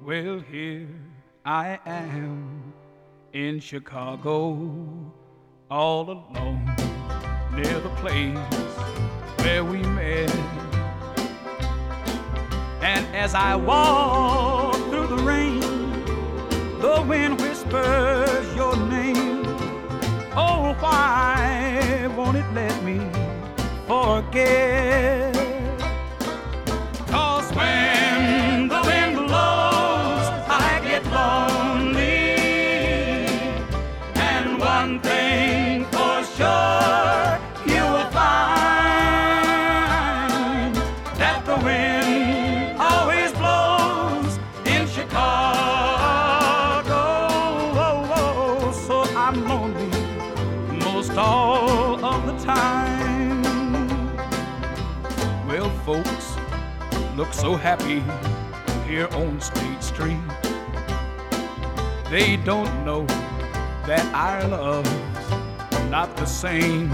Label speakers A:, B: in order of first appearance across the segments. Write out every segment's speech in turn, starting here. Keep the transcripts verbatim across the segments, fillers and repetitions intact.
A: Well, here I am in Chicago, all alone near the place where we met. And as I walk through the rain, the wind whispers your name. Oh, why won't it let me forget? 'Cause when the wind blows, I get lonely. And one thing for sure, you will find that the wind always blows in Chicago. So I'm lonely most all of the time. Well, folks look so happy here on State Street. They don't know that our love's not the same.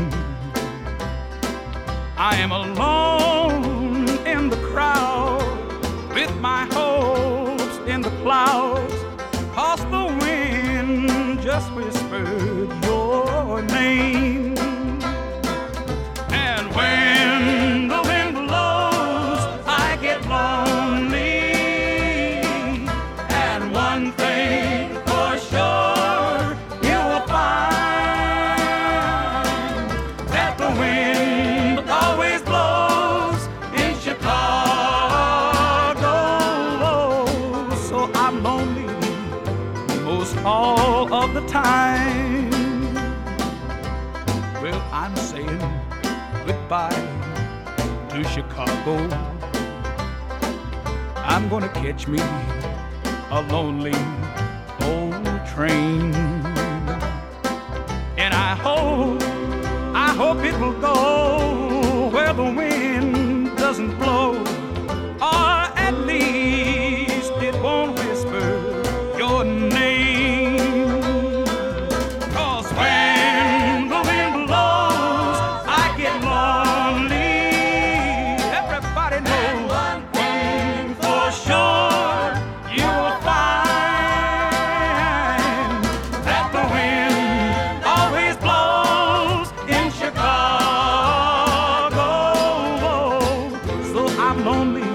A: I am alone in the crowd with my hopes in the clouds, 'cause the wind just whispered your name. And when the wind blows, I get lonely. And one thing for sure, you will find that the wind always blows in Chicago. So I'm lonely most all of the time. Well, I'm saying goodbye to Chicago. I'm gonna catch me a lonely old train. And I hope, I hope it will go where the wind doesn't blow, or at least it won't whisper your name. 'Cause when the wind blows, I get lonely. Everybody knows one thing for sure, you will find that the wind always blows in Chicago. So I'm lonely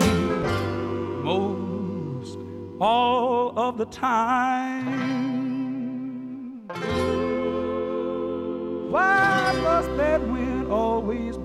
A: most all of the time. Why must that wind always